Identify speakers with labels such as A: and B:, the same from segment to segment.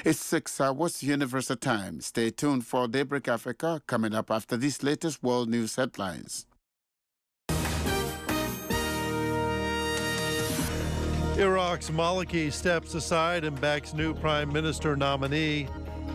A: It's 6 hours Universal Time. Stay tuned for Daybreak Africa coming up after these latest world news headlines.
B: Iraq's Maliki steps aside and backs new prime minister nominee.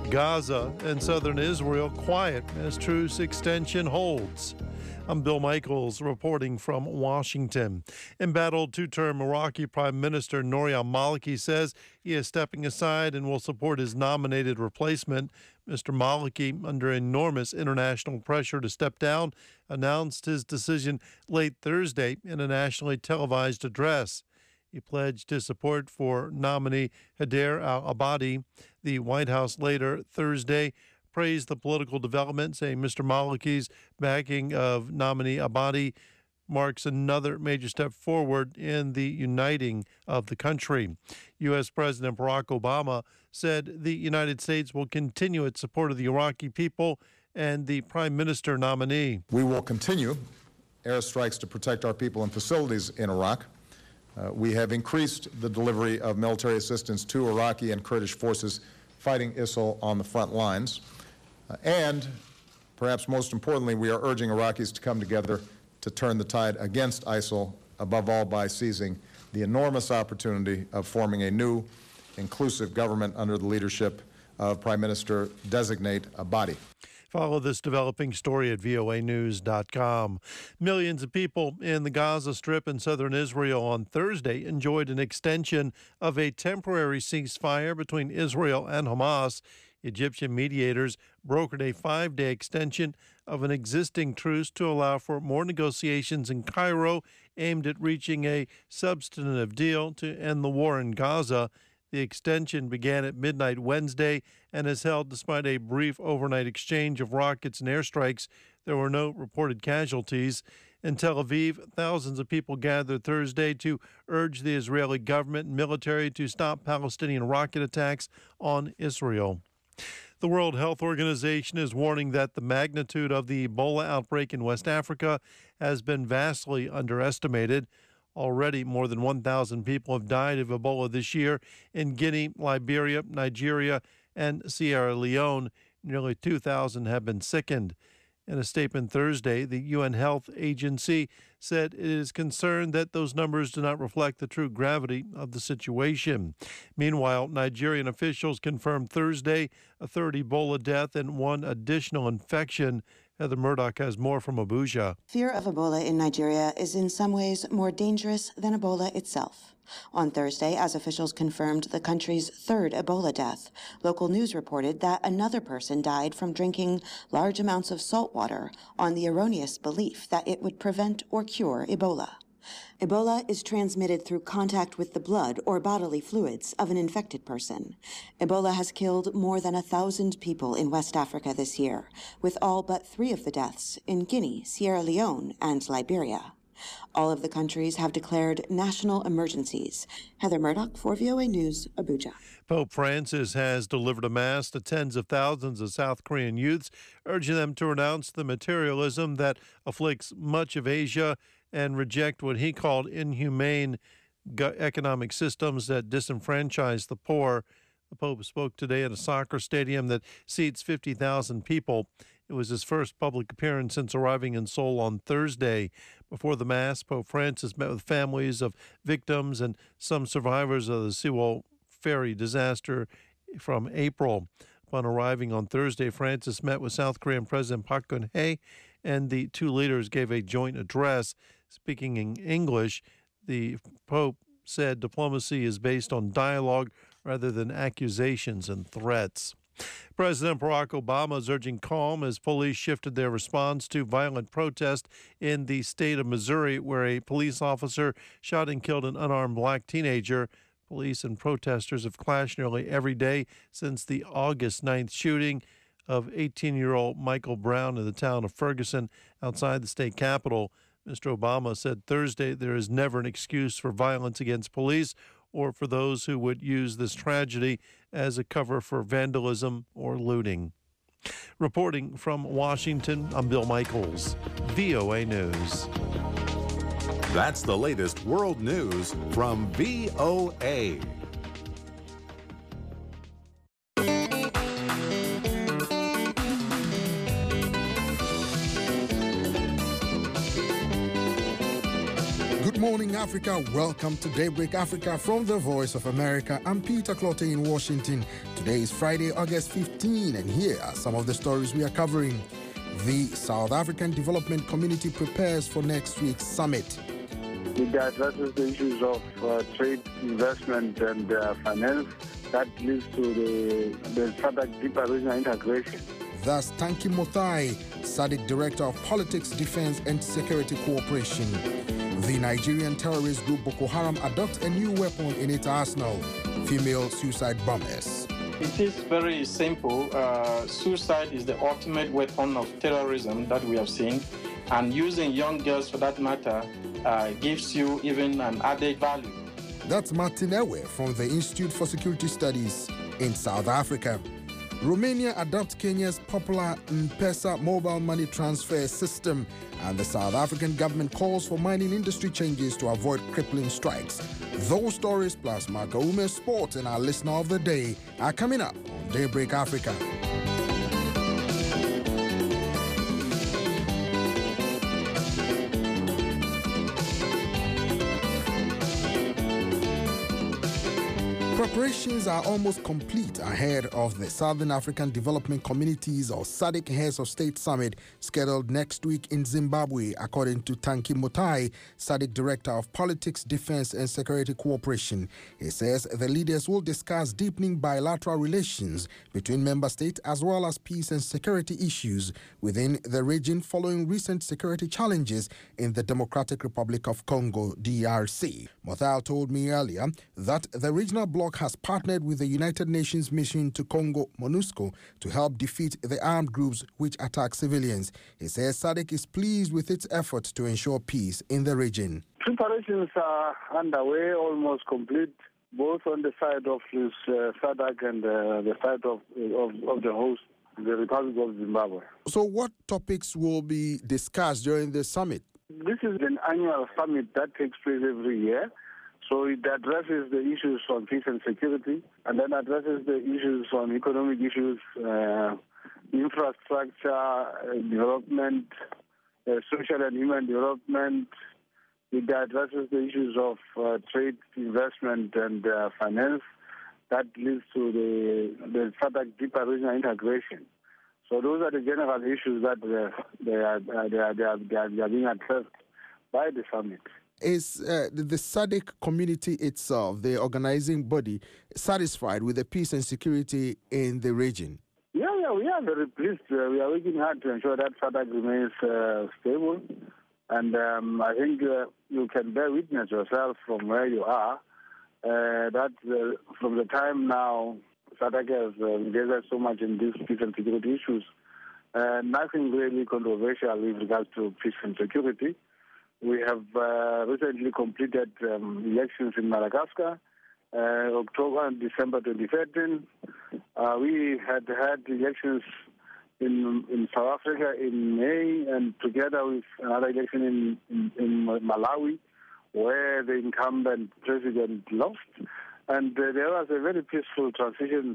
B: Gaza and southern Israel quiet as truce extension holds. I'm Bill Michaels reporting from Washington. Embattled two-term Iraqi Prime Minister Nouri al-Maliki says he is stepping aside and will support his nominated replacement. Mr. Maliki, under enormous international pressure to step down, announced his decision late Thursday in a nationally televised address. He pledged his support for nominee Haider al-Abadi. The White House later Thursday praised the political development, saying Mr. Maliki's backing of nominee Abadi marks another major step forward in the uniting of the country. U.S. President Barack Obama said the United States will continue its support of the Iraqi people and the prime minister nominee.
C: We will continue airstrikes to protect our people and facilities in Iraq. We have increased the delivery of military assistance to Iraqi and Kurdish forces fighting ISIL on the front lines. And perhaps most importantly, we are urging Iraqis to come together to turn the tide against ISIL, above all by seizing the enormous opportunity of forming a new, inclusive government under the leadership of Prime Minister-designate Abadi.
B: Follow this developing story at voanews.com. Millions of people in the Gaza Strip in southern Israel on Thursday enjoyed an extension of a temporary ceasefire between Israel and Hamas. Egyptian mediators brokered a 5-day extension of an existing truce to allow for more negotiations in Cairo aimed at reaching a substantive deal to end the war in Gaza. The extension began at midnight Wednesday and is held despite a brief overnight exchange of rockets and airstrikes. There were no reported casualties. In Tel Aviv, thousands of people gathered Thursday to urge the Israeli government and military to stop Palestinian rocket attacks on Israel. The World Health Organization is warning that the magnitude of the Ebola outbreak in West Africa has been vastly underestimated. Already, more than 1,000 people have died of Ebola this year in Guinea, Liberia, Nigeria, and Sierra Leone. Nearly 2,000 have been sickened. In a statement Thursday, the UN Health Agency said it is concerned that those numbers do not reflect the true gravity of the situation. Meanwhile, Nigerian officials confirmed Thursday a third Ebola death and one additional infection. Heather Murdoch has more from Abuja.
D: Fear of Ebola in Nigeria is in some ways more dangerous than Ebola itself. On Thursday, as officials confirmed the country's third Ebola death, local news reported that another person died from drinking large amounts of salt water on the erroneous belief that it would prevent or cure Ebola. Ebola is transmitted through contact with the blood or bodily fluids of an infected person. Ebola has killed more than 1,000 people in West Africa this year, with all but 3 of the deaths in Guinea, Sierra Leone, and Liberia. All of the countries have declared national emergencies. Heather Murdoch for VOA News, Abuja.
B: Pope Francis has delivered a mass to tens of thousands of South Korean youths, urging them to renounce the materialism that afflicts much of Asia and reject what he called inhumane economic systems that disenfranchise the poor. The Pope spoke today at a soccer stadium that seats 50,000 people. It was his first public appearance since arriving in Seoul on Thursday. Before the Mass, Pope Francis met with families of victims and some survivors of the Sewol ferry disaster from April. Upon arriving on Thursday, Francis met with South Korean President Park Geun-hye, and the two leaders gave a joint address. Speaking in English, the Pope said diplomacy is based on dialogue rather than accusations and threats. President Barack Obama is urging calm as police shifted their response to violent protest in the state of Missouri, where a police officer shot and killed an unarmed black teenager. Police and protesters have clashed nearly every day since the August 9th shooting of 18-year-old Michael Brown in the town of Ferguson outside the state capitol. Mr. Obama said Thursday there is never an excuse for violence against police or for those who would use this tragedy as a cover for vandalism or looting. Reporting from Washington, I'm Bill Michaels, VOA News.
E: That's the latest world news from VOA.
F: morning, Africa. Welcome to Daybreak Africa from the Voice of America. I'm Peter Clotte in Washington. Today is Friday, August 15, and here are some of the stories we are covering. The South African Development Community prepares for next week's summit.
G: It addresses the issues of trade, investment, and finance. That leads to the SADC deeper regional integration.
F: Thus, Tanki Mothai, SADC Director of Politics, Defense and Security Cooperation. The Nigerian terrorist group Boko Haram adopts a new weapon in its arsenal, female suicide bombers.
H: It is very simple. Suicide is the ultimate weapon of terrorism that we have seen, and using young girls for that matter gives you even an added value.
F: That's Martin Ewe from the Institute for Security Studies in South Africa. Romania adopts Kenya's popular M-Pesa mobile money transfer system, and the South African government calls for mining industry changes to avoid crippling strikes. Those stories plus Marco Ume's sports and our listener of the day are coming up on Daybreak Africa. Preparations are almost complete ahead of the Southern African Development Communities or SADC Heads of State Summit scheduled next week in Zimbabwe, according to Tanki Mothai, SADC Director of Politics, Defense and Security Cooperation. He says the leaders will discuss deepening bilateral relations between member states as well as peace and security issues within the region following recent security challenges in the Democratic Republic of Congo, DRC. Mothai told me earlier that the regional bloc has partnered with the United Nations mission to Congo, MONUSCO, to help defeat the armed groups which attack civilians. He says SADC is pleased with its efforts to ensure peace in the region.
G: Preparations are underway, almost complete, both on the side of this SADC and the side of the host, the Republic of Zimbabwe.
F: So what topics will be discussed during the summit?
G: This is an annual summit that takes place every year. So it addresses the issues on peace and security, and then addresses the issues on economic issues, infrastructure, development, social and human development. It addresses the issues of trade, investment, and finance. That leads to the SADC deeper regional integration. So those are the general issues that they are being addressed by the summit.
F: Is the SADC community itself, the organizing body, satisfied with the peace and security in the region?
G: Yeah, we are very pleased. We are working hard to ensure that SADC remains stable. And I think you can bear witness yourself from where you are that from the time now SADC has engaged so much in these peace and security issues, nothing really controversial with regards to peace and security. We have recently completed elections in Madagascar, October and December 2013. We had elections in South Africa in May, and together with another election in Malawi, where the incumbent president lost. And there was a very peaceful transition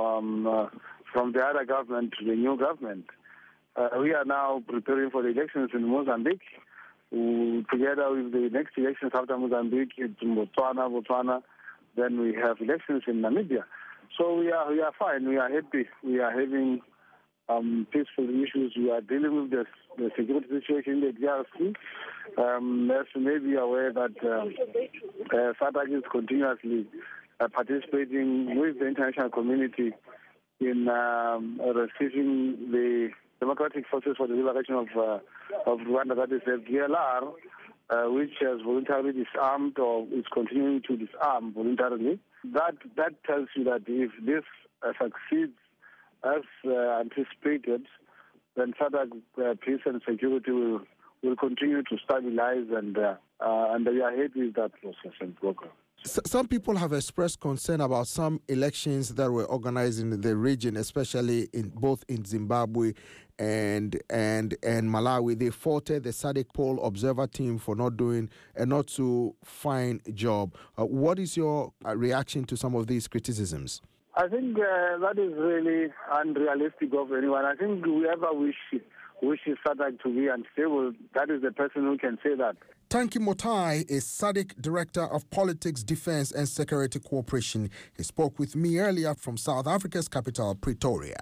G: from the other government to the new government. We are now preparing for the elections in Mozambique, together with the next elections after Mozambique, in Botswana. Then we have elections in Namibia. So we are fine. We are happy. We are having peaceful issues. We are dealing with the security situation in the DRC. As you may be aware that SADC is continuously participating with the international community in receiving the Democratic Forces for the Liberation of Rwanda, that is the DLR, which has voluntarily disarmed or is continuing to disarm voluntarily. That tells you that if this succeeds as anticipated, then SADC peace and security will continue to stabilize, and we are happy with that process and program.
F: Some people have expressed concern about some elections that were organized in the region, especially in both in Zimbabwe and Malawi. They faulted the SADC poll observer team for not doing a not so fine job. What is your reaction to some of these criticisms?
G: I think that is really unrealistic of anyone. I think whoever wishes SADC to be unstable, that is the person who can say that.
F: Tanki Motai is SADC Director of Politics, Defense and Security Cooperation. He spoke with me earlier from South Africa's capital, Pretoria.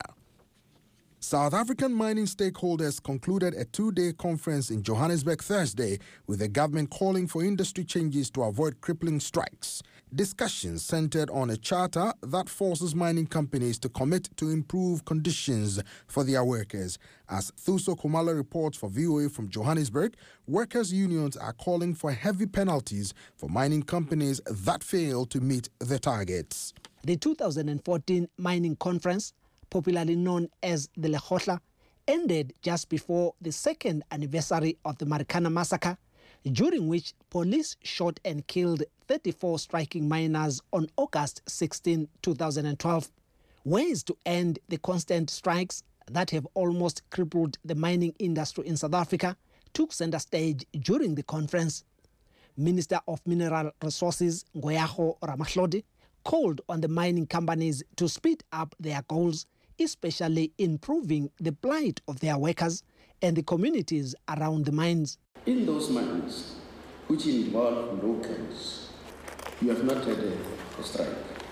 F: South African mining stakeholders concluded a two-day conference in Johannesburg Thursday, with the government calling for industry changes to avoid crippling strikes. Discussions centered on a charter that forces mining companies to commit to improve conditions for their workers. As Thuso Khumalo reports for VOA from Johannesburg, workers' unions are calling for heavy penalties for mining companies that fail to meet the targets.
I: The 2014 mining conference, popularly known as the Lekgotla, ended just before the second anniversary of the Marikana massacre, during which police shot and killed 34 striking miners on August 16, 2012. Ways to end the constant strikes that have almost crippled the mining industry in South Africa took center stage during the conference. Minister of Mineral Resources, Ngoyago Ramahlodi, called on the mining companies to speed up their goals, especially improving the plight of their workers and the communities around the mines.
J: In those mines which involve locals, you have not had a strike.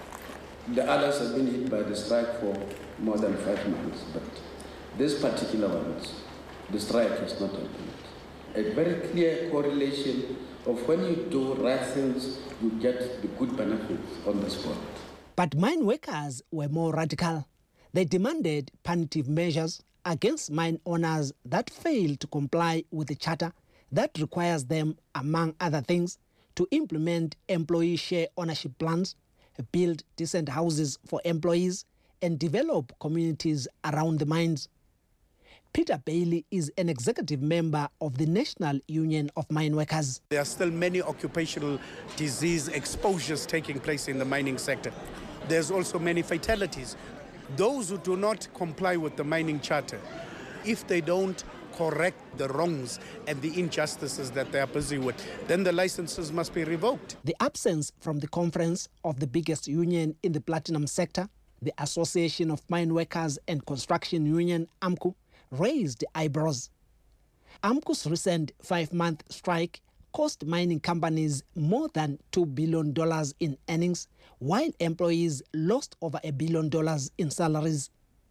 J: The others have been hit by the strike for more than 5 months, but this particular ones, the strike has not happened. A very clear correlation of when you do right things, you get the good benefits on the spot.
I: But mine workers were more radical. They demanded punitive measures against mine owners that fail to comply with the charter that requires them, among other things, to implement employee share ownership plans, build decent houses for employees, and develop communities around the mines. Peter Bailey is an executive member of the National Union of Mine Workers.
K: There are still many occupational disease exposures taking place in the mining sector. There's also many fatalities. Those who do not comply with the mining charter, if they don't correct the wrongs and the injustices that they are busy with, then the licenses must be revoked.
I: The absence from the conference of the biggest union in the platinum sector, the Association of Mine Workers and Construction Union, AMCU, raised eyebrows. AMCU's recent 5-month strike cost mining companies more than $2 billion in earnings, while employees lost over $1 billion in salaries.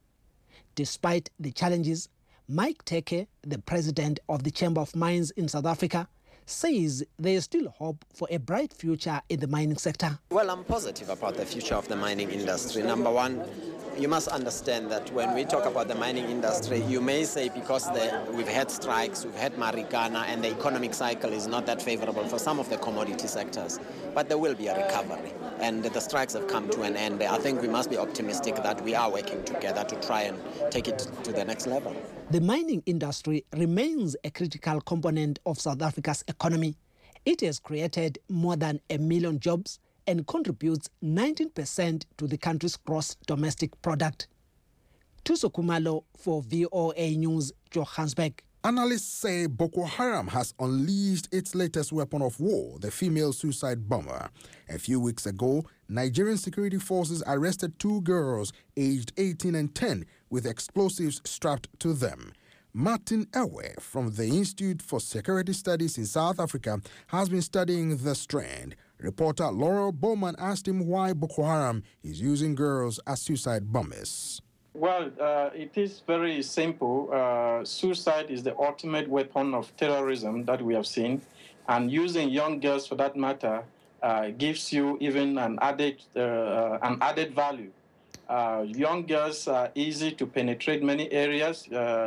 I: Despite the challenges, Mike Teke, the president of the Chamber of Mines in South Africa, says there is still hope for a bright future in the mining sector.
L: Well, I'm positive about the future of the mining industry. Number one, you must understand that when we talk about the mining industry, you may say because we've had strikes, we've had Marikana, and the economic cycle is not that favorable for some of the commodity sectors. But there will be a recovery, and the strikes have come to an end. I think we must be optimistic that we are working together to try and take it to the next level.
I: The mining industry remains a critical component of South Africa's economy. It has created more than 1 million jobs and contributes 19% to the country's gross domestic product. Thuso Khumalo for VOA News, Johannesburg.
F: Analysts say Boko Haram has unleashed its latest weapon of war, the female suicide bomber. A few weeks ago, Nigerian security forces arrested 2 girls aged 18 and 10 with explosives strapped to them. Martin Ewe from the Institute for Security Studies in South Africa has been studying the strand. Reporter Laurel Bowman asked him why Boko Haram is using girls as suicide bombers.
H: Well, it is very simple. Suicide is the ultimate weapon of terrorism that we have seen. And using young girls, for that matter, gives you even an added value. Young girls are easy to penetrate many areas,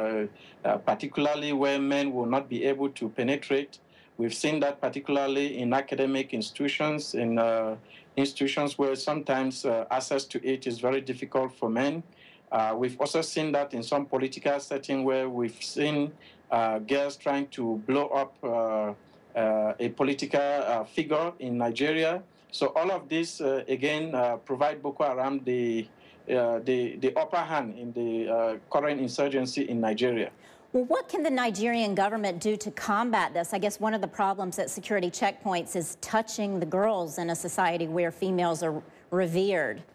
H: particularly where men will not be able to penetrate. We've seen that particularly in academic institutions, in institutions where sometimes access to it is very difficult for men. We've also seen that in some political setting where we've seen girls trying to blow up a political figure in Nigeria. So all of this, again, provide Boko Haram the upper hand in the current insurgency in Nigeria.
M: Well, what can the Nigerian government do to combat this? I guess one of the problems at security checkpoints is touching the girls in a society where females are revered.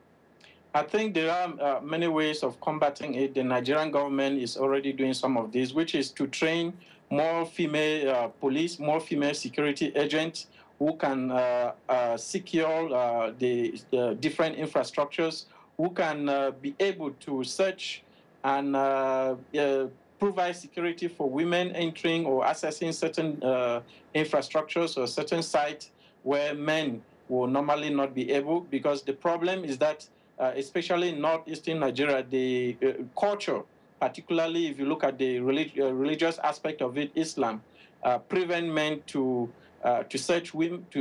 H: I think there are many ways of combating it. The Nigerian government is already doing some of this, which is to train more female police, more female security agents who can secure the different infrastructures, who can be able to search and provide security for women entering or accessing certain infrastructures or certain sites where men will normally not be able, because the problem is that, especially in northeastern Nigeria, the culture, particularly if you look at the religious aspect of it, Islam, prevent men to search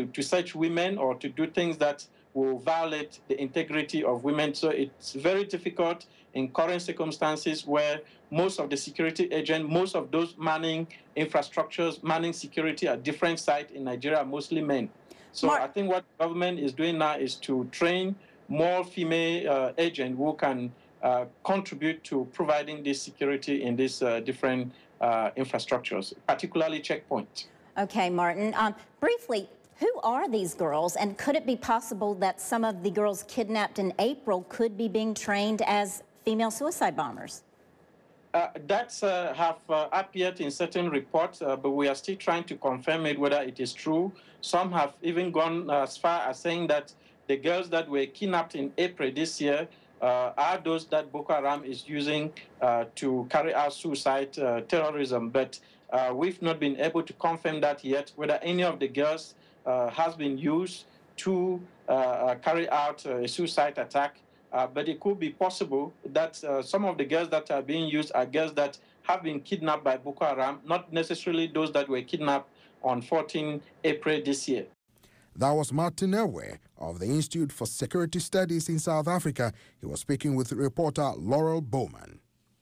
H: women or to do things that will violate the integrity of women. So it's very difficult in current circumstances where most of the security agents, most of those manning infrastructures, manning security at different sites in Nigeria are mostly men. So I think what the government is doing now is to train more female agents who can contribute to providing this security in these different infrastructures, particularly checkpoints.
M: Okay, Martin. Briefly, who are these girls, and could it be possible that some of the girls kidnapped in April could be being trained as female suicide bombers?
H: That's have appeared in certain reports, but we are still trying to confirm it, whether it is true. Some have even gone as far as saying that the girls that were kidnapped in April this year are those that Boko Haram is using to carry out suicide terrorism. But we've not been able to confirm that yet, whether any of the girls has been used to carry out a suicide attack. But it could be possible that some of the girls that are being used are girls that have been kidnapped by Boko Haram, not necessarily those that were kidnapped on 14 April this year.
F: That was Martin Ewe of the Institute for Security Studies in South Africa. He was speaking with reporter Laurel Bowman.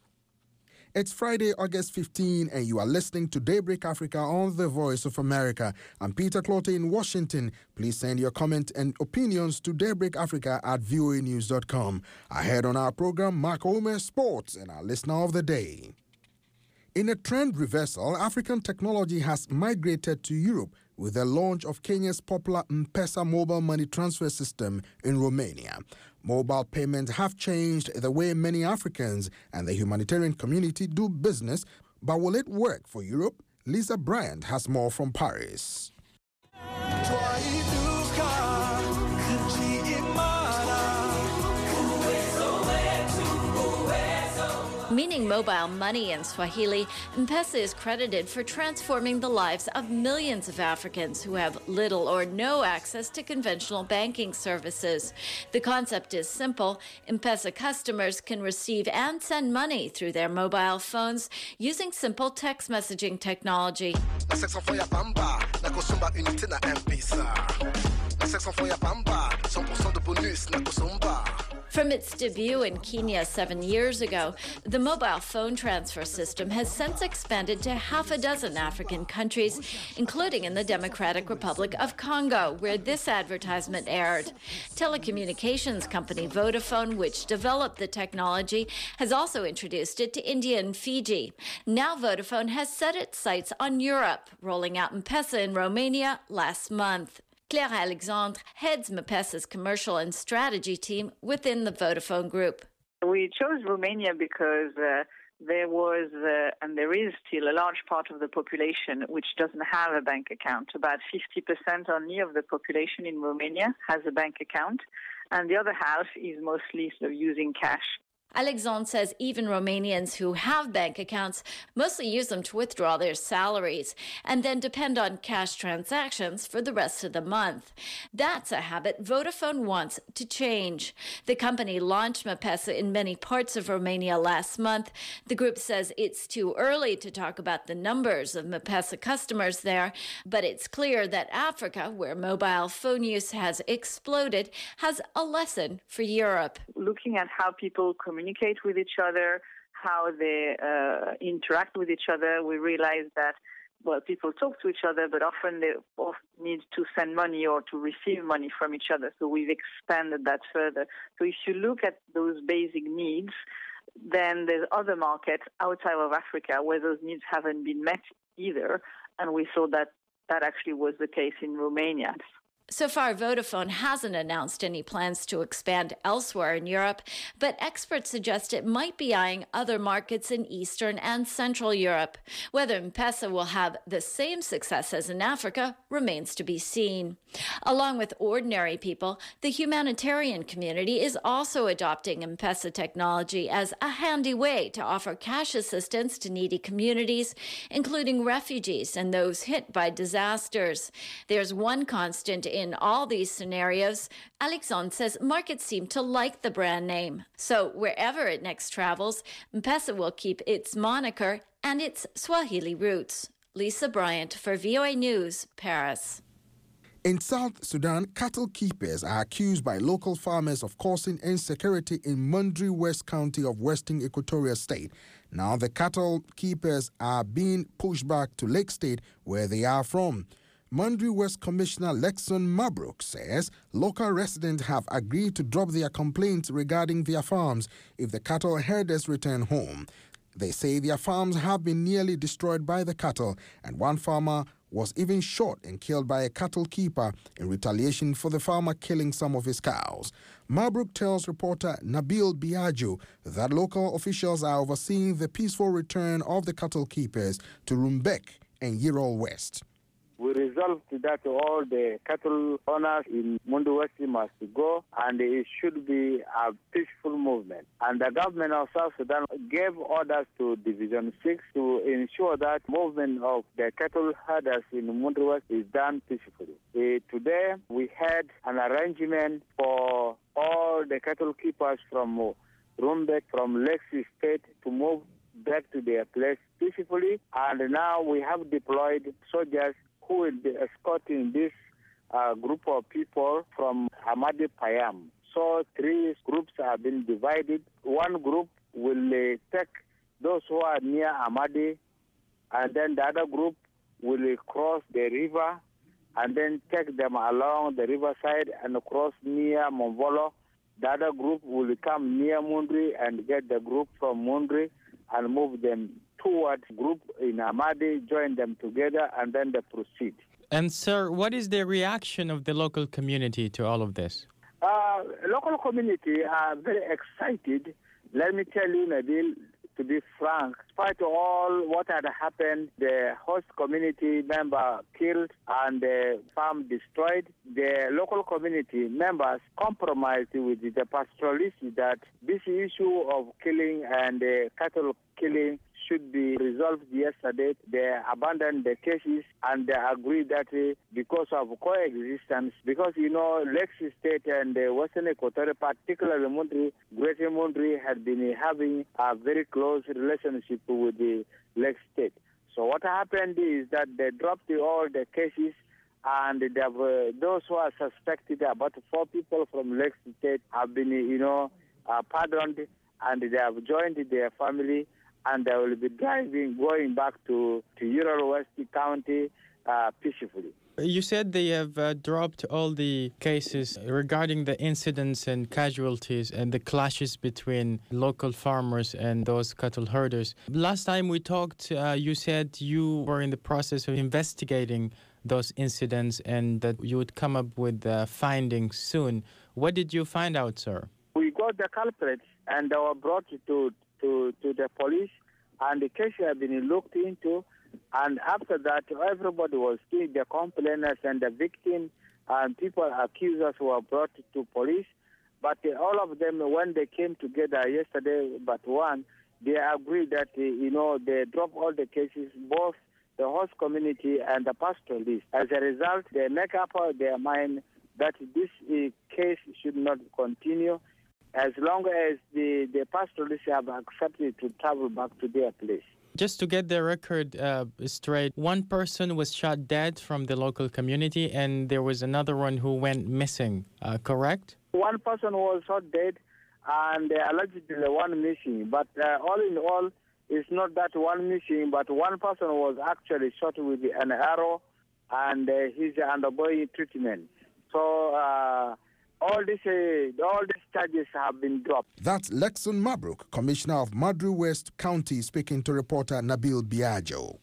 F: It's Friday, August 15, and you are listening to Daybreak Africa on The Voice of America. I'm Peter Clotte in Washington. Please send your comment and opinions to daybreakafrica@voanews.com. Ahead on our program, Mark Omer Sports and our listener of the day. In a trend reversal, African technology has migrated to Europe with the launch of Kenya's popular M-Pesa mobile money transfer system in Romania. Mobile payments have changed the way many Africans and the humanitarian community do business, but will it work for Europe? Lisa Bryant has more from Paris.
N: Meaning mobile money in Swahili, M-Pesa is credited for transforming the lives of millions of Africans who have little or no access to conventional banking services. The concept is simple. M-Pesa customers can receive and send money through their mobile phones using simple text messaging technology. From its debut in Kenya 7 years ago, the mobile phone transfer system has since expanded to half a dozen African countries, including in the Democratic Republic of Congo, where this advertisement aired. Telecommunications company Vodafone, which developed the technology, has also introduced it to India and Fiji. Now Vodafone has set its sights on Europe, rolling out M-Pesa in Romania last month. Claire Alexandre heads M-Pesa's commercial and strategy team within the Vodafone Group.
O: We chose Romania because there was and there is still a large part of the population which doesn't have a bank account. About 50% only of the population in Romania has a bank account, and the other half is mostly sort of using cash.
N: Alexandre says even Romanians who have bank accounts mostly use them to withdraw their salaries and then depend on cash transactions for the rest of the month. That's a habit Vodafone wants to change. The company launched M-Pesa in many parts of Romania last month. The group says it's too early to talk about the numbers of M-Pesa customers there, but it's clear that Africa, where mobile phone use has exploded, has a lesson for Europe.
O: Looking at how people communicate with each other, how they interact with each other, we realize that, well, people talk to each other, but often they both need to send money or to receive money from each other. So we've expanded that further. So if you look at those basic needs, then there's other markets outside of Africa where those needs haven't been met either. And we saw that that actually was the case in Romania.
N: So far, Vodafone hasn't announced any plans to expand elsewhere in Europe, but experts suggest it might be eyeing other markets in Eastern and Central Europe. Whether M-Pesa will have the same success as in Africa remains to be seen. Along with ordinary people, the humanitarian community is also adopting M-Pesa technology as a handy way to offer cash assistance to needy communities, including refugees and those hit by disasters. There's one constant in all these scenarios. Alexandre says markets seem to like the brand name. So wherever it next travels, M-Pesa will keep its moniker and its Swahili roots. Lisa Bryant for VOA News, Paris.
F: In South Sudan, cattle keepers are accused by local farmers of causing insecurity in Mundri West County of Western Equatoria State. Now the cattle keepers are being pushed back to Lake State, where they are from. Mundri West Commissioner Lexon Mabrook says local residents have agreed to drop their complaints regarding their farms if the cattle herders return home. They say their farms have been nearly destroyed by the cattle, and one farmer was even shot and killed by a cattle keeper in retaliation for the farmer killing some of his cows. Mabrook tells reporter Nabil Biagio that local officials are overseeing the peaceful return of the cattle keepers to Rumbek and Yirol West.
G: We resolved that all the cattle owners in Mundu West must go, and it should be a peaceful movement. And the government of South Sudan gave orders to Division 6 to ensure that movement of the cattle herders in Mundu West is done peacefully. Today, we had an arrangement for all the cattle keepers from Rumbek, from Lexi State, to move back to their place peacefully. And now we have deployed soldiers who will be escorting this group of people from Amadi Payam. So 3 groups have been divided. One group will take those who are near Amadi, and then the other group will cross the river and then take them along the riverside and cross near Monvolo. The other group will come near Mundri and get the group from Mundri and move them towards group in Amadi, join them together, and then they proceed.
P: And sir, what is the reaction of the local community to all of this?
G: Local community are very excited. Let me tell you, Nabil, to be frank, despite all what had happened, the host community member killed and the farm destroyed, the local community members compromised with the pastoralists that this issue of killing and cattle killing should be resolved yesterday. They abandoned the cases and they agreed that because of coexistence, because, Lexi State and the Western Equatoria, particularly Mundri, Greater Mundri, had been having a very close relationship with the Lexi State. So what happened is that they dropped all the cases, and they have, those who are suspected, about 4 people from Lexi State, have been, pardoned, and they have joined their family, and they will be going back to Yirol West County peacefully.
P: You said they have dropped all the cases regarding the incidents and casualties and the clashes between local farmers and those cattle herders. Last time we talked, you said you were in the process of investigating those incidents and that you would come up with findings soon. What did you find out, sir?
G: We got the culprits and they were brought to the police, and the case had been looked into. And after that, everybody was seeing the complainants and the victim, and people accusers were brought to police. But all of them, when they came together yesterday, but one, they agreed that, they dropped all the cases, both the host community and the pastoralists. As a result, they make up their mind that this case should not continue as long as the pastoralists have accepted to travel back to their place.
P: Just to get the record straight, one person was shot dead from the local community and there was another one who went missing, correct?
G: One person was shot dead and allegedly one missing. But all in all, it's not that one missing, but one person was actually shot with an arrow and he's undergoing treatment. So all these charges have been dropped.
F: That's Lexon Mabrook, Commissioner of Mundri West County, speaking to reporter Nabil Biagio.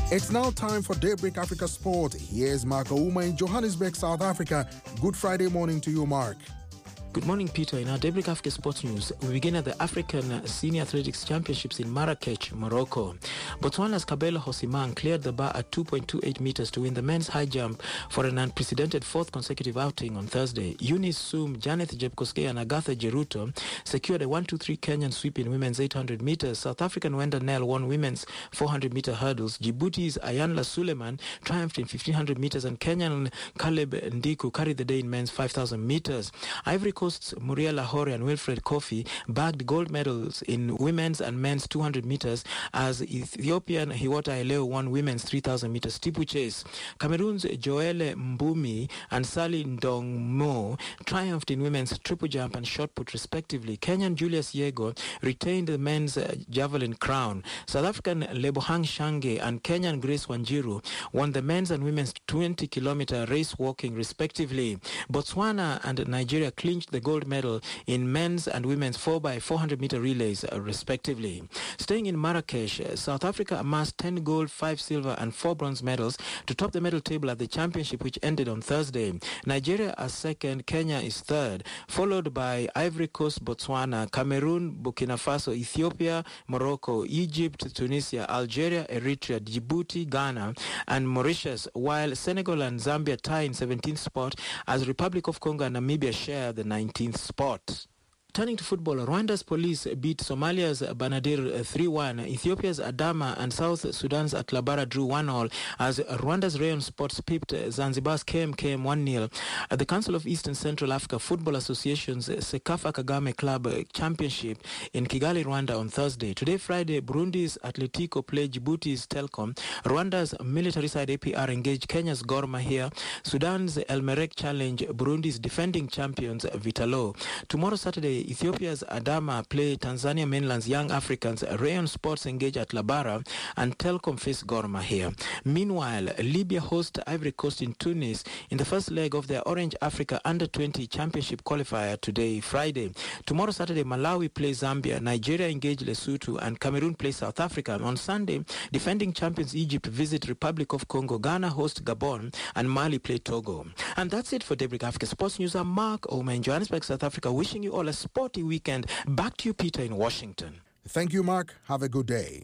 F: It's now time for Daybreak Africa Sport. Here's Mark Ouma in Johannesburg, South Africa. Good Friday morning to you, Mark.
Q: Good morning, Peter. In our Daybreak Africa Sports News, we begin at the African Senior Athletics Championships in Marrakech, Morocco. Botswana's Kabelo Hosimang cleared the bar at 2.28 meters to win the men's high jump for an unprecedented fourth consecutive outing on Thursday. Eunice Sum, Janeth Jepkoskei and Agatha Jeruto secured a 1-2-3 Kenyan sweep in women's 800 meters. South African Wenda Nel won women's 400-meter hurdles. Djibouti's Ayanla Suleiman triumphed in 1500 meters, and Kenyan Caleb Ndiku carried the day in men's 5000 meters. Ivory Coast's Muriel Lahore and Wilfred Kofi bagged gold medals in women's and men's 200 meters as Ethiopian Hiwota Eleo won women's 3000 meters steeplechase. Cameroon's Joelle Mbumi and Sally Ndongmo triumphed in women's triple jump and shot put respectively. Kenyan Julius Yego retained the men's javelin crown. South African Lebohang Shange and Kenyan Grace Wanjiru won the men's and women's 20-kilometer race walking respectively. Botswana and Nigeria clinched the gold medal in men's and women's 4x400-meter relays, respectively. Staying in Marrakesh, South Africa amassed 10 gold, 5 silver, and 4 bronze medals to top the medal table at the championship, which ended on Thursday. Nigeria is second, Kenya is third, followed by Ivory Coast, Botswana, Cameroon, Burkina Faso, Ethiopia, Morocco, Egypt, Tunisia, Algeria, Eritrea, Djibouti, Ghana, and Mauritius, while Senegal and Zambia tie in 17th spot as Republic of Congo and Namibia share the 19th spot. Turning to football, Rwanda's Police beat Somalia's Banadir 3-1, Ethiopia's Adama and South Sudan's Atlabara drew 1-1 as Rwanda's Rayon Sports pipped Zanzibar's KMKM 1-0 at the Council of East and Central Africa Football Association's Sekafa Kagame Club Championship in Kigali, Rwanda on Thursday. Today, Friday, Burundi's Atletico played Djibouti's Telkom, Rwanda's military side APR engaged Kenya's Gor Mahia, Sudan's El Merreikh challenge Burundi's defending champions Vitalo. Tomorrow, Saturday, Ethiopia's Adama play Tanzania mainland's Young Africans, Rayon Sports engage at Labara, and Telkom face Gor Mahia. Meanwhile, Libya host Ivory Coast in Tunis in the first leg of their Orange Africa Under-20 Championship qualifier today, Friday. Tomorrow, Saturday, Malawi play Zambia, Nigeria engage Lesotho, and Cameroon play South Africa. On Sunday, defending champions Egypt visit Republic of Congo, Ghana host Gabon, and Mali play Togo. And that's it for Daybreak Africa Sports News. I'm Mark Ouma in Johannesburg, South Africa, wishing you all a sporty weekend. Back to you, Peter, in Washington.
F: Thank you, Mark. Have a good day.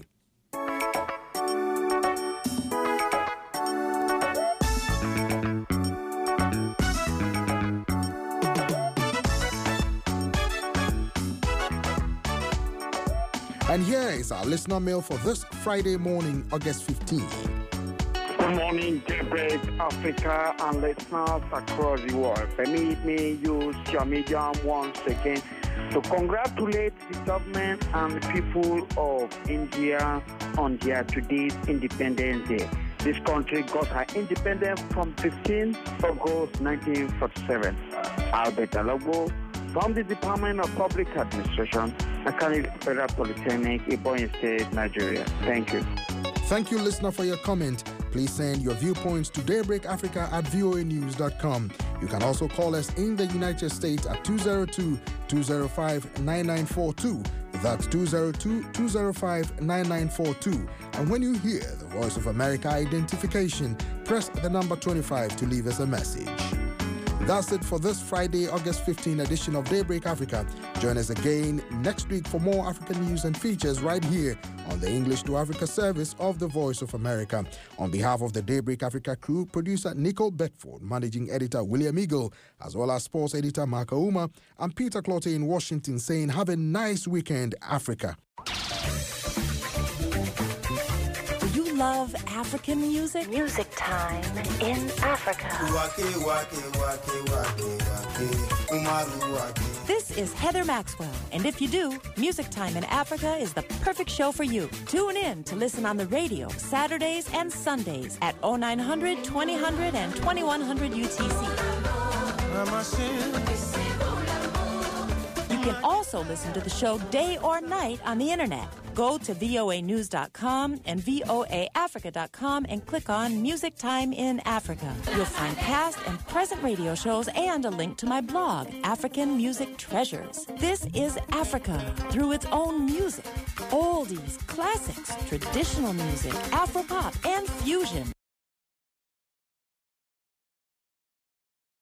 F: And here is our listener mail for this Friday morning, August 15.
R: Good morning, Daybreak Africa and listeners across the world. Permit me use your medium once again to congratulate the government and the people of India on their today's Independence Day. This country got her independence from 15th August 1947. Albert Alogo from the Department of Public Administration, Akari Federal Polytechnic, Ebonyi State, Nigeria. Thank you.
F: Thank you, listener, for your comment. Please send your viewpoints to daybreakafrica@voanews.com. You can also call us in the United States at 202-205-9942. That's 202-205-9942. And when you hear the Voice of America identification, press the number 25 to leave us a message. That's it for this Friday, August 15 edition of Daybreak Africa. Join us again next week for more African news and features right here on the English to Africa service of the Voice of America. On behalf of the Daybreak Africa crew, producer Nicole Beckford, managing editor William Eagle, as well as sports editor Mark Ouma, I'm Peter Clottey in Washington saying have a nice weekend, Africa.
S: Love African music? Music Time in Africa. This is Heather Maxwell, and if you do, Music Time in Africa is the perfect show for you. Tune in to listen on the radio Saturdays and Sundays at 0900, 2000, and 2100 UTC. You can also listen to the show day or night on the internet. Go to voanews.com and voaafrica.com and click on Music Time in Africa. You'll find past and present radio shows and a link to my blog, African Music Treasures. This is Africa through its own music. Oldies, classics, traditional music, Afropop, and fusion.